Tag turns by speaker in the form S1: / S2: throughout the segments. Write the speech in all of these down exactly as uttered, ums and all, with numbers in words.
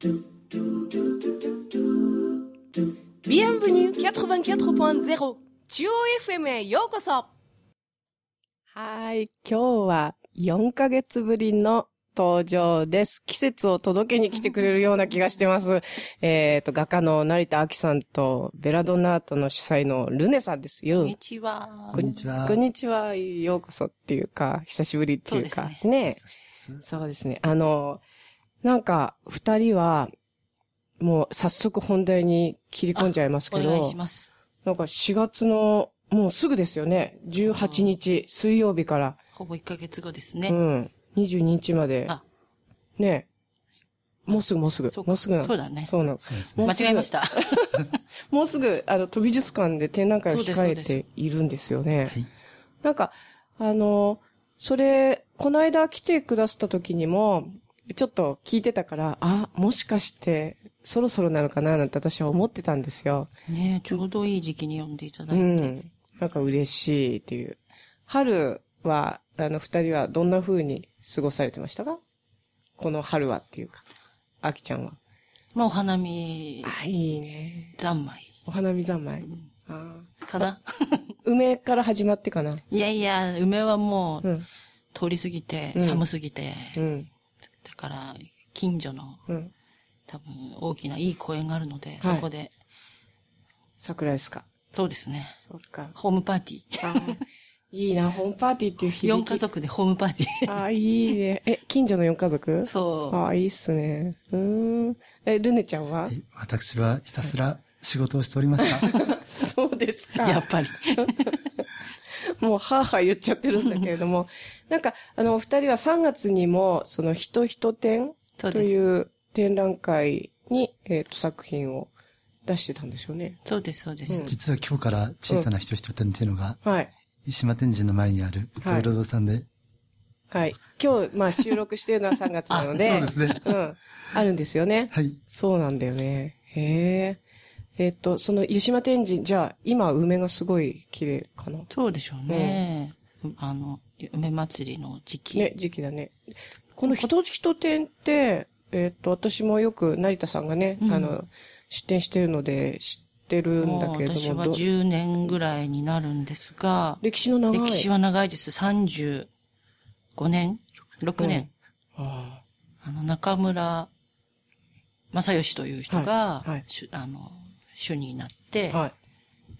S1: Bienvenueきゅうじゅうよんてんゼロ 中央 エフエム へようこそ。はい、今日はよんかげつぶりの登場です。季節を届けに来てくれるような気がしてます。えっと、画家の成田明さんと、ベラドナートの主催のルネさんです。よ
S2: こんにちは。
S3: こんにちは。
S1: こんにちは。ようこそっていうか、久しぶりっていうか。そうですね。ね。そうですね。あの、なんか、二人は、もう早速本題に切り込んじゃいますけど。
S2: お願いします。
S1: なんかしがつの、もうすぐですよね。じゅうはちにち、水曜日から。
S2: ほぼいっかげつごですね。
S1: うん。にじゅうににちまで。あ。ね。もうすぐもうすぐ。もうすぐなの。
S2: そうだね。
S1: そうなの。
S3: そうですね。
S2: 間違えました。
S1: もうすぐ、あの、美術館で展覧会を控えているんですよね。はい。なんか、あの、それ、この間来てくださった時にも、ちょっと聞いてたから、あ、もしかして、そろそろなのかななんて私は思ってたんですよ。
S2: ねえ、ちょうどいい時期に読んでいただいて。うん。
S1: なんか嬉しいっていう。春は、あの、二人はどんな風に過ごされてましたか？この春はっていうか、あきちゃんは。
S2: まあ、お花見。
S1: あ、いいね。
S2: 三昧。
S1: お花見三昧。うん、
S2: あかな
S1: 梅から始まってかな？
S2: いやいや、梅はもう、うん、通り過ぎて、うん、寒すぎて。うん。だから、近所の、うん、多分、大きないい公園があるので、はい、そこで。
S1: 桜ですか？
S2: そうですね。
S1: そっか。
S2: ホームパーティー。
S1: いいな、ホームパーティーっていう響き。
S2: よん家族でホームパーティー。
S1: ああ、いいね。え、近所のよん家族？
S2: そう。
S1: ああ、いいっすね。うーん。え、ルネちゃんは？はい、
S3: 私はひたすら仕事をしておりました。
S1: そうですか。
S2: やっぱり。
S1: もう、はぁはぁ言っちゃってるんだけれども。なんか、あの、お二人はさんがつにも、その、人人展という展覧会に、えっと、作品を出してたんですよね。
S2: そうです、そうです。
S3: うん、実は今日から小さな人人展っていうのが、
S1: うん、はい。
S3: 石島天神の前にある、ゴールドさんで。
S1: はい。今日、まあ収録しているのはさんがつなので。
S3: そうですね。
S1: うん。あるんですよね。
S3: はい。
S1: そうなんだよね。へえ。えっと、その湯島天神、じゃあ、今、梅がすごい綺麗かな。
S2: そうでしょうね。うん、あの、梅祭りの時期。
S1: ね、時期だね。この人人展って、えっと、私もよく成田さんがね、うん、あの、出展してるので、知ってるんだけれども。
S2: 私はじゅうねんぐらいになるんですが。
S1: 歴史の長い。
S2: 歴史は長いです。さんじゅうごねん ?ろくねん。うん、あ, あの、中村正義という人が、はいはい、あの、主になって、はい、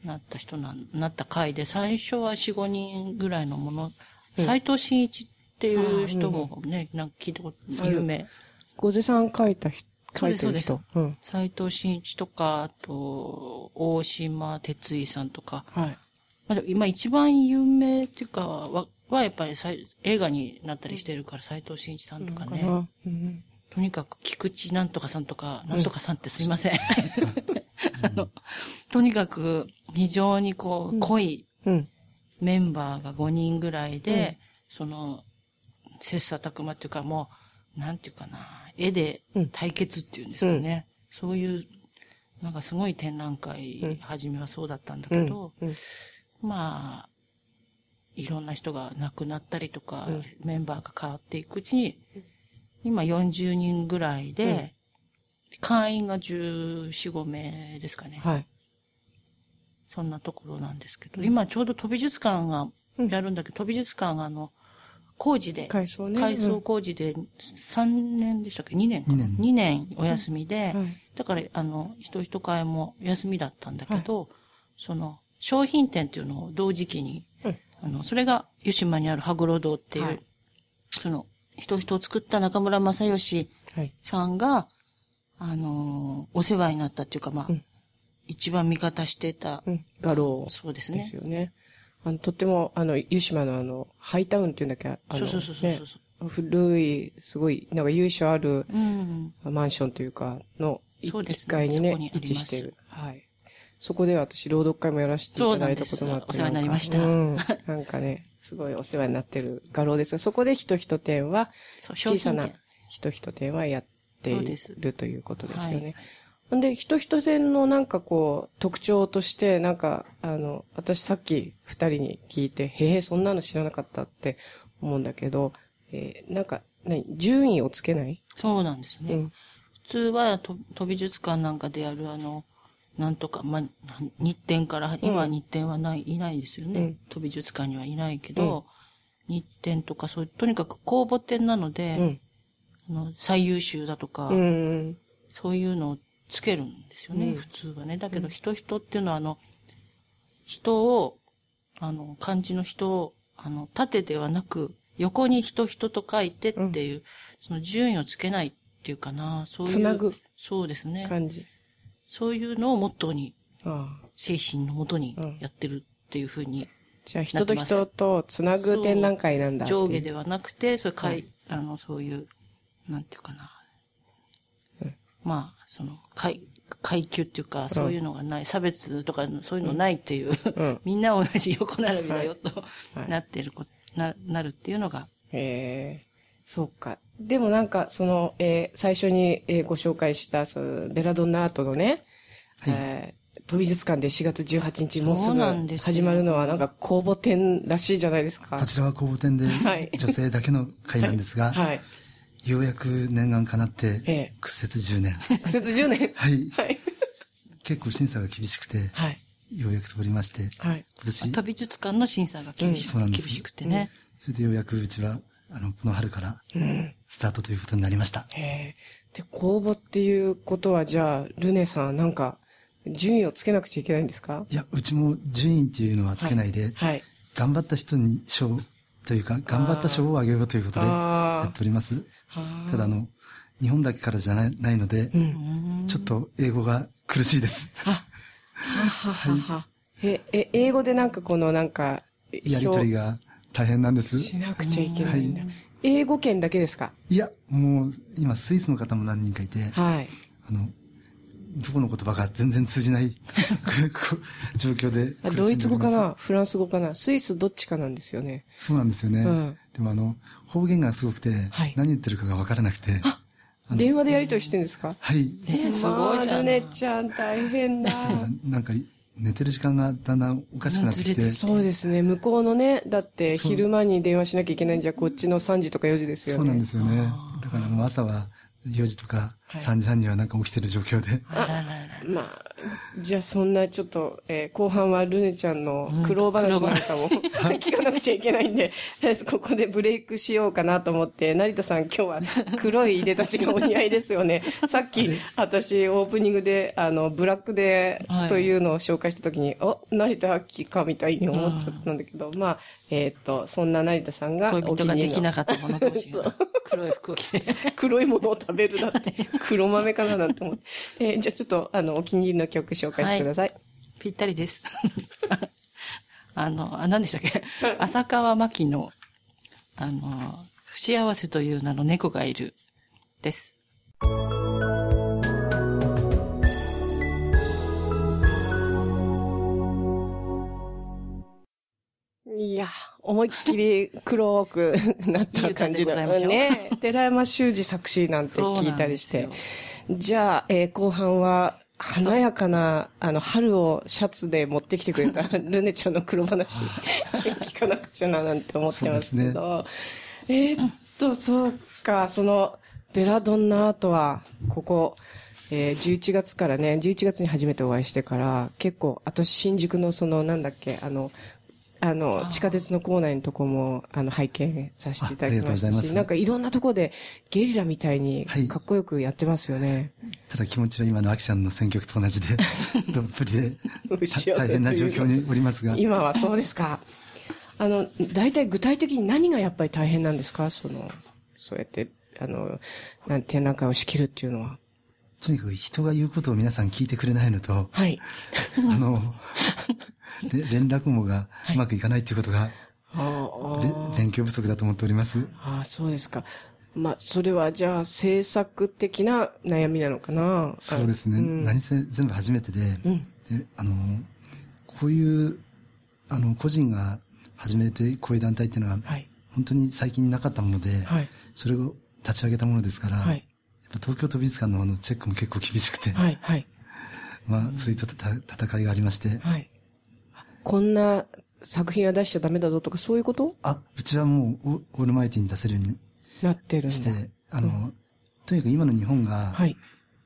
S2: なった人な、なった会で、最初はよん、ごにんぐらいのもの、斎、うん、藤真一っていう人もね、うん、なんか聞いたこと、有名。
S1: ごぜさん書いた人。
S2: そうです、そうです。斎、うん、藤真一とか、あと、大島哲衣さんとか。はい。まあ、今一番有名っていうかは、はやっぱり映画になったりしてるから、斎藤真一さんとかね。うん、とにかく、菊池なんとかさんとか、なんとかさんってすいません。あの、とにかく、非常にこう、濃いメンバーがごにんぐらいで、うん、その、切磋琢磨っていうかもう、なんていうかな、絵で対決っていうんですかね。うん、そういう、なんかすごい展覧会、うん、初めはそうだったんだけど、うんうん、まあ、いろんな人が亡くなったりとか、うん、メンバーが変わっていくうちに、今よんじゅうにんぐらいで、うん、会員がじゅうよん、ごめいですかね。はい。そんなところなんですけど、うん、今ちょうど都美術館がやるんだけど、都美術館があの、工事で、
S1: 改装ね。
S2: 改装工事でさんねんでしたっけ ?に 年か。にねん。にねんお休みで、うんはい、だからあの、人人会も休みだったんだけど、はい、その、商品展っていうのを同時期に、うん、あの、それが湯島にある羽黒堂っていう、はい、その、人人を作った中村正義さんが、はい、あの、お世話になったっていうか、まあ、うん、一番味方してた、
S1: うん、画廊。
S2: そうですね。
S1: ですよね。あの、とっても、あの、湯島のあの、ハイタウンっていうんだっけあの、
S2: そうそうそうそうそう、
S1: ね。古い、すごい、なんか由緒ある、うん、マンションというか、の、そうですね。いっかいにね、に位置している。はい。そこで私、朗読会もやらせていただいたこともあって。
S2: お世話になりました。
S1: うん。なんかね、すごいお世話になってる画廊ですが、そこで人人展は、小さな人人展はやっているということですよね。はい、で、人人展のなんかこう、特徴として、なんか、あの、私さっき二人に聞いて、へえ、そんなの知らなかったって思うんだけど、えー、なんか、何、順位をつけない？
S2: そうなんですね。うん、普普通はと飛び術館なんかでやるあの、なんとか、まあ、日展から、今は日展はない、いないですよね。うん、飛び術館にはいないけど、うん、日展とかそういう、とにかく公募展なので、うん、あの最優秀だとか、うん、そういうのをつけるんですよね、うん、普通はね。だけど人人っていうのはあの、人を、あの、漢字の人を、あの、縦ではなく、横に人人と書いてっていう、うん、その順位をつけないっていうかな、そういう。
S1: つなぐ。
S2: そうですね。
S1: 感じ。
S2: そういうのをモットーに、精神のもとにやってるっていうふうに、うん。
S1: じゃあ人と人とつなぐ展覧会なんだって。
S2: 上下ではなくて、それかい、はい、あの、そういう、なんていうかな。うん、まあ、その、階、階級っていうか、そういうのがない、うん、差別とかそういうのないっていう、うん、みんな同じ横並びだよと、はい、なってるこ、な、なるっていうのが。
S1: へえ、そうか。でもなんか、その、えー、最初に、えー、ご紹介した、その、ベラドンナアートのね、はい、えー、飛び術館でしがつじゅうはちにちもうすぐ始まるのはなんか公募展らしいじゃないですか。
S3: こちらは公募展で、女性だけの会なんですが、はいはい、ようやく念願かなって、ええ、屈折じゅうねん。
S1: 屈折じゅうねん
S3: はい。はい、結構審査が厳しくて、はい、ようやく通りまして、はい、
S2: 今年。飛び術館の審査が厳し,、うん、そうなんです厳しくてね、
S3: うん。それでようやくうちは、あの、この春から、スタートということになりました。
S1: うん、へで、公募っていうことは、じゃあ、ルネさん、なんか、順位をつけなくちゃいけないんですか？
S3: いや、うちも順位っていうのはつけないで、はいはい、頑張った人に賞というか、頑張った賞をあげようということでやっております。ただ、あの、日本だけからじゃないので、うん、ちょっと英語が苦しいです。は
S1: ははは。え、え、英語でなんかこのなんか、
S3: やりとりが大変なんです。
S1: しなくちゃいけないんだ。はい、英語圏だけですか？
S3: いや、もう、今、スイスの方も何人かいて、はい。あの、どこの言葉が全然通じない状況で。
S1: ドイツ語かなフランス語かなスイスどっちかなんですよね。
S3: そうなんですよね。うん、でもあの、方言がすごくて、はい、何言ってるかがわからなくて。
S1: 電話でやりとりしてるんですか？
S3: はい。
S1: えー、すごいじゃん。ルネちゃん大変だ。
S3: なんか、寝てる時間がだんだんおかしくなってきて。
S1: そうですね。向こうのね、だって昼間に電話しなきゃいけないんじゃ、こっちのさんじとかよじですよね。
S3: そうなんですよね。だからもう朝はよじとかさんじはんにはなんか起きてる状況で。
S1: はい、あまあ、じゃあそんなちょっと、えー、後半はルネちゃんの苦労話なんかも、うん、聞かなくちゃいけないんで、ここでブレイクしようかなと思って、成田さん今日は黒いいでたちがお似合いですよね。さっき私オープニングで、あの、ブラックデーというのを紹介したときに、はい、お、成田明かみたいに思っちゃったんだけど、まあ、えっ、ー、と、そんな成田さんが
S2: お気に入りの。恋人ができなかったもの同士が黒い服を着て。
S1: 黒いものを食べるだって、黒豆かななんて思って。えー、じゃあちょっと、あの、お気に入りの曲紹介してください。はい、
S2: ぴったりです。あの、あ、何でしたっけ浅川真紀の、あの、不幸せという名の猫がいる、です。
S1: いや、思いっきり黒くなった感じだね。寺山修司作詞なんて聞いたりして。じゃあ、えー、後半は、華やかな、あの、春をシャツで持ってきてくれたルネちゃんの黒話、聞かなくちゃななんて思ってますけど。ね、えー、っと、そうか、その、ベラドンナアートは、ここ、えー、じゅういちがつからね、じゅういちがつに初めてお会いしてから、結構、私、新宿のその、なんだっけ、あの、あの、地下鉄の構内のとこも、あの、拝見させていただきましたし、なんかいろんなとこでゲリラみたいにかっこよくやってますよね。
S3: はい、ただ気持ちは今のアキちゃんの選曲と同じで、どっぷりで大変な状況におりますが。
S1: 今はそうですか。あの、大体具体的に何がやっぱり大変なんですか？その、そうやって、あの、なん展覧会を仕切るっていうのは。
S3: とにかく人が言うことを皆さん聞いてくれないのと、はい。あの、連絡網がうまくいかないっていうことが、はい、勉強不足だと思っております。
S1: ああ、そうですか。まあ、それはじゃあ制作的な悩みなのかな。
S3: そうですね。うん、何せ全部初めてで、うん、で、あの、こういう、あの、個人が始めてこういう団体っていうのは、はい、本当に最近なかったもので、はい、それを立ち上げたものですから、はい、東京都美術館のあのチェックも結構厳しくて、はいはい、まあそういった戦いがありまして、はい、
S1: こんな作品は出しちゃダメだぞとかそういうこと？
S3: あ、うちはもうオールマイティに出せるように
S1: なってるんだ
S3: して、あの、うん、とにかく今の日本が、はい、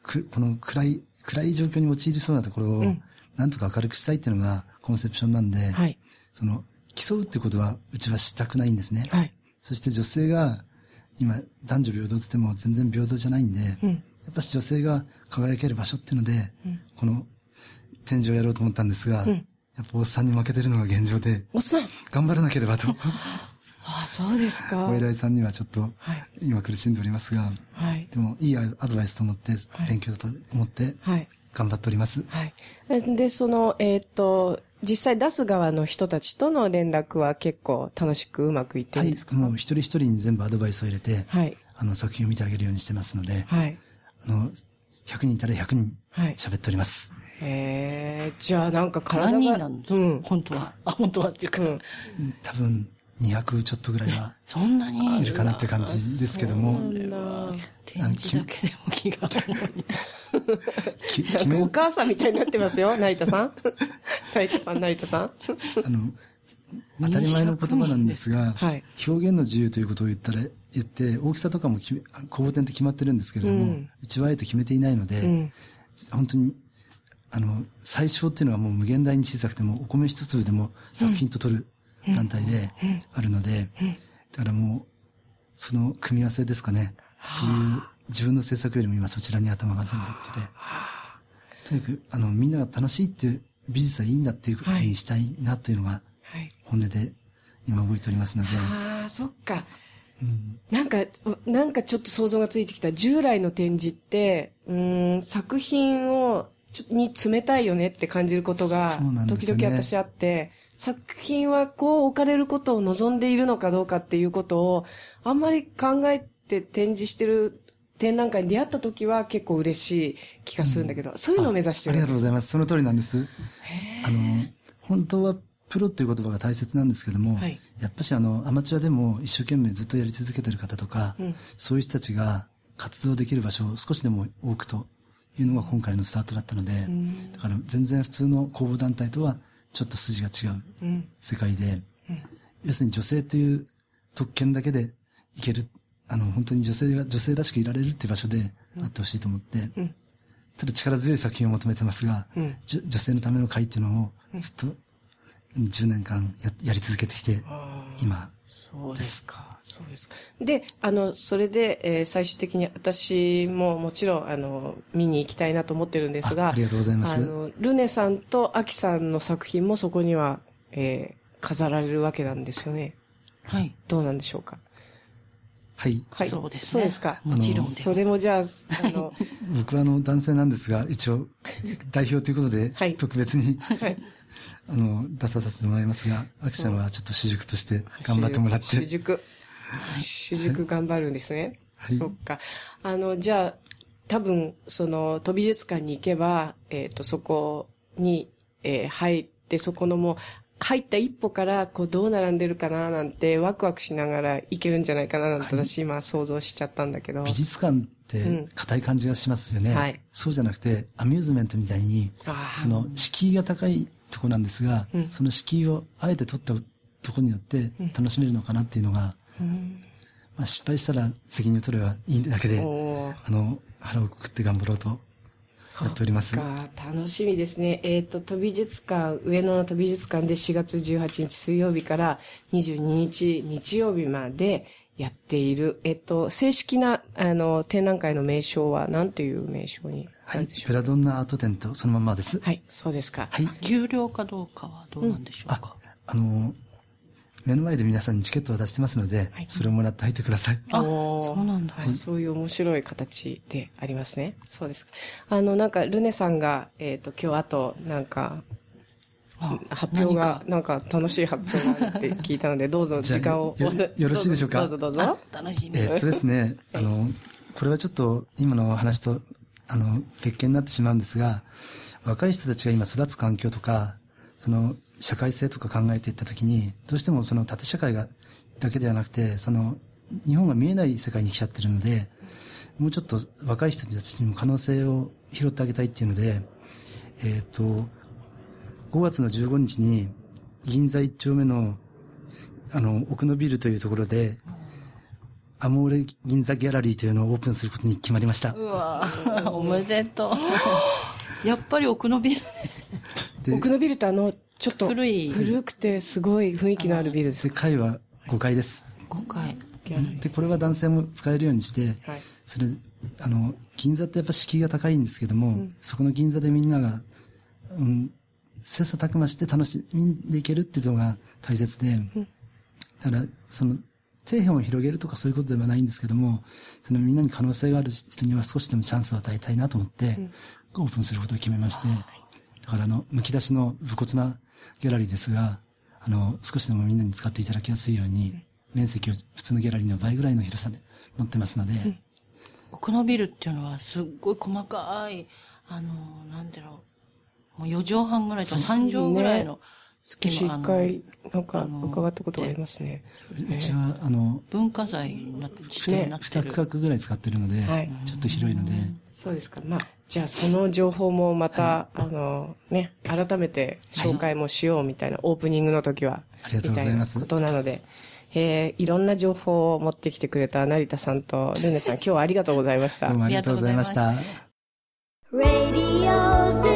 S3: く、この暗い、暗い状況に陥りそうなところを、なんとか明るくしたいっていうのがコンセプションなんで、はい、その、競うってことは、うちはしたくないんですね。はい、そして女性が、今、男女平等って言っても全然平等じゃないんで、うん、やっぱし女性が輝ける場所っていうので、うん、この展示をやろうと思ったんですが、うん、やっぱおっさんに負けてるのが現状で、
S1: おっさん
S3: 頑張らなければと。
S1: ああ、そうですか。
S3: お偉いさんにはちょっと、今苦しんでおりますが、はい、でもいいアドバイスと思って、勉強だと思って、頑張っております。
S1: はい。で、その、えっと、実際出す側の人たちとの連絡は結構楽しくうまくいってるんですか？
S3: はい、もう一人一人に全部アドバイスを入れて、はい、あの作品を見てあげるようにしてますので、はい、あの、ひゃくにんいたらひゃくにん喋っております。はい、
S1: へえ、じゃあなんか体が。
S2: 何人なんですか、うん、本当は。あ、本当はっていうか。うん、
S3: 多分、にひゃくちょっとぐらいは。
S2: そんなに
S3: いるかなって感じですけども。
S2: 展示だけでも気が重い。
S1: なんかお母さんみたいになってますよ、成田さん。成田さん、成田さん。
S3: あの、当たり前の言葉なんですが、はい、表現の自由ということを言ったら、言って、大きさとかも公募展って決まってるんですけれども、うん、うちはあえて決めていないので、うん、本当に、あの、最小っていうのはもう無限大に小さくても、お米一粒でも作品と取る団体であるので、だからもう、その組み合わせですかね。そういう自分の制作よりも今そちらに頭が全部いってて、とにかく、あの、みんなが楽しいっていう美術はいいんだっていうふうにしたいなというのが、本音で今動いておりますので。
S1: ああ、そっか。うん、なんか、なんかちょっと想像がついてきた。従来の展示って、うん、作品を、ちょに冷たいよねって感じることが、時々私あって、作品はこう置かれることを望んでいるのかどうかっていうことを、あんまり考えて展示してる展覧会に出会った時は結構嬉しい気がするんだけど、うん、そういうのを目指してる。
S3: ありがとうございます。その通りなんです。あの、本当はプロっていう言葉が大切なんですけども、はい、やっぱしあの、アマチュアでも一生懸命ずっとやり続けてる方とか、うん、そういう人たちが活動できる場所を少しでも多くというのが今回のスタートだったので、うん、だから全然普通の公募団体とはちょっと筋が違う世界で、うんうん、要するに女性という特権だけでいける、あの、本当に女性が女性らしくいられるっていう場所であってほしいと思って、うん、ただ力強い作品を求めてますが、うん、女性のための会っていうのをずっとじゅうねんかん や, やり続けてきて、今です。
S1: そうですか。そうですか。で、あの、それで、えー、最終的に私ももちろん、あの、見に行きたいなと思ってるんですが、
S3: あ, ありがとうございます。
S1: あの、ルネさんとアキさんの作品もそこには、えー、飾られるわけなんですよね。はい。どうなんでしょうか。
S3: はい。
S2: はい。そうですね。
S1: そうですか。
S2: もちろん
S1: で。それもじゃあ、あの、
S3: 僕はあの、男性なんですが、一応、代表ということで、はい、特別に、はい。あの、出させてもらいますが、アキちゃんはちょっと主塾として頑張ってもらって。
S1: 主塾。主塾頑張るんですね。はい。そっか。あの、じゃあ、多分、その、都美術館に行けば、えっと、そこに、えー、入って、そこのもう、入った一歩から、こう、どう並んでるかな、なんて、ワクワクしながら行けるんじゃないかな、なんて、私今想像しちゃったんだけど。
S3: 美術館って、硬い感じがしますよね。うん、はい。そうじゃなくて、アミューズメントみたいに、その、敷居が高いとこなんですが、うん、その敷居をあえて取ったとこによって楽しめるのかなっていうのが、うん、まあ、失敗したら責任を取ればいいだけで、あの、腹をくくって頑張ろうとやっております。
S1: そうか、楽しみですね。えっと、都美術館、上野の都美術館でしがつじゅうはちにち水曜日からにじゅうににち日曜日までやっている、えっと、正式な、あの、展覧会の名称は何という名称になるでしょうか？はい、
S3: ベラドンナアート展とそのままです。
S1: はい、そうですか。
S2: はい。有料かどうかはどうなんでしょうか？
S3: うん、あ、あの、目の前で皆さんにチケットを出してますので、はい、それをもらって入ってください。
S1: あ、そうなんだ、はい。そういう面白い形でありますね。そうですか。あの、なんか、ルネさんが、えっと、今日あと、なんか、発表が、なんか楽しい発表があるって聞いたので、どうぞ時間を。
S3: よ, よ, よろしいでしょうか？
S1: どうぞどうぞ。
S2: 楽しみ。
S3: えー、っとですね、あの、これはちょっと今の話と、あの、別件になってしまうんですが、若い人たちが今育つ環境とか、その、社会性とか考えていったときに、どうしてもその縦社会が、だけではなくて、その、日本が見えない世界に来ちゃってるので、もうちょっと若い人たちにも可能性を拾ってあげたいっていうので、えっと、ごがつのじゅうごにちに、銀座いっちょうめの、あの、奥のビルというところで、 アモーレ銀座ギャラリーというのをオープンすることに決まりました。
S2: うわおめでとう。やっぱり奥のビ
S1: ル。奥のビルってあの、ちょっと
S2: 古い。
S1: 古くてすごい雰囲気のあるビルです。
S3: で、階はごかいです。
S2: ごかい。
S3: で、これは男性も使えるようにして、はい、それ、あの、銀座ってやっぱ敷居が高いんですけども、うん、そこの銀座でみんなが、うん、切磋琢磨して楽しんでいけるっていうのが大切で、うん、だから、その、底辺を広げるとかそういうことではないんですけども、そのみんなに可能性がある人には少しでもチャンスを与えたいなと思って、うん、オープンすることを決めまして、だからあの、むき出しの武骨なギャラリーですが、あの、少しでもみんなに使っていただきやすいように、面積を普通のギャラリーの倍ぐらいの広さで持ってますので。うん、
S2: 奥のビルっていうのはすっごい細かい、あの、なんだろう、もうよじょうはんぐらいとかさんじょうぐらいの、
S1: 私一回、なんか、伺ったことがありますね。
S3: うちは、あの、
S2: 文化財になって、指定になってる。
S3: に区画ぐらい使ってるので、はい、ちょっと広いので。
S1: そうですか。まあ、じゃあその情報もまた、はい、あの、ね、改めて紹介もしようみたいな、はい、オープニングの時は。
S3: ありがとうございます。
S1: みたいなことなので、えー、いろんな情報を持ってきてくれた成田さんとルネさん、今日はありがとうございました。
S3: どうもありがとうございました。